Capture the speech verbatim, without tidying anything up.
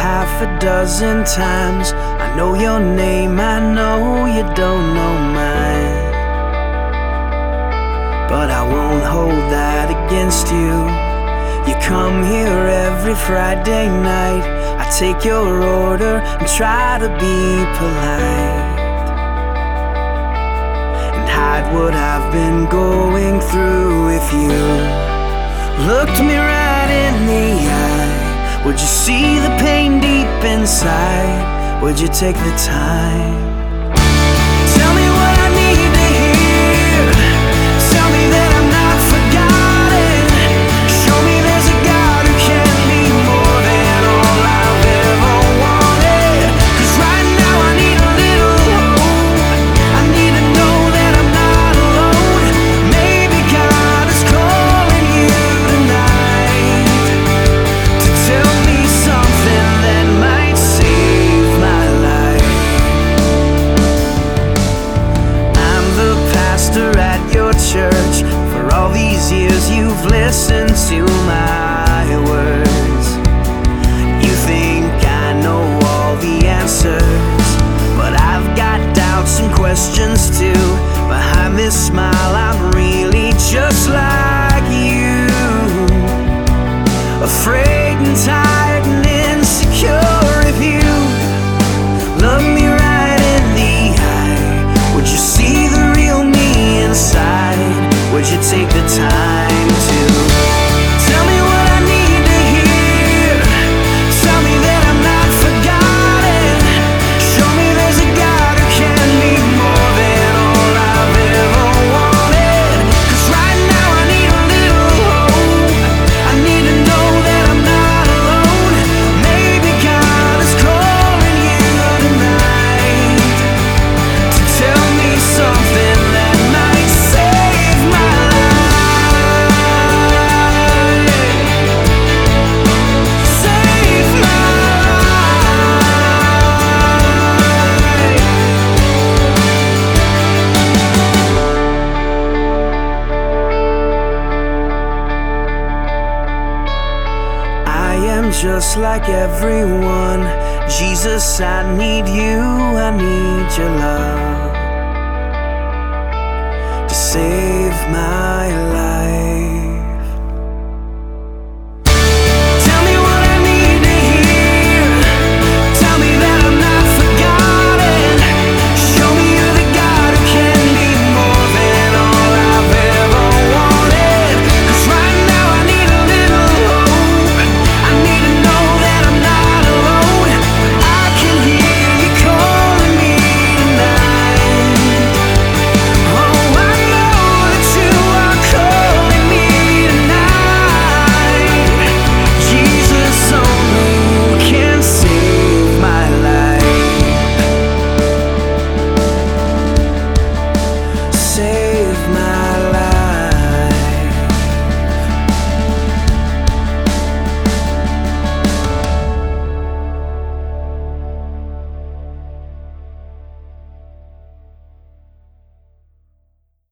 half a dozen times. I know your name, I know you don't know mine, but I won't hold that against you. You come here every Friday night. I take your order and try to be polite and hide what I've been going through. If you looked me right in the eye, would you see the pain deep inside? Would you take the time? Tell me what I need to hear. Tell me that I'm not forgotten. Show me there's a God who can be more than all I've ever wanted. 'Cause right now I need a little hope. I need to know that I'm not alone. Maybe God is calling you tonight to tell me something that might save my life. I'm the pastor at your church. For all these years you've listened to my words. You think I know all the answers, but I've got doubts and questions too. Behind this smile I'm really just like you, afraid and tired and insecure. If you look me right in the eye, would you see the real me inside? Would you take the time to tell me what I need to hear? Tell me that I'm not forgotten. Show me there's a God who can be more than all I've ever wanted. 'Cause right now I need a little hope. I need to know that I'm not alone. Maybe God is calling you tonight to tell me something that might save my life. Save my life. I am just like everyone. Jesus, I need you, I need your love to save my life.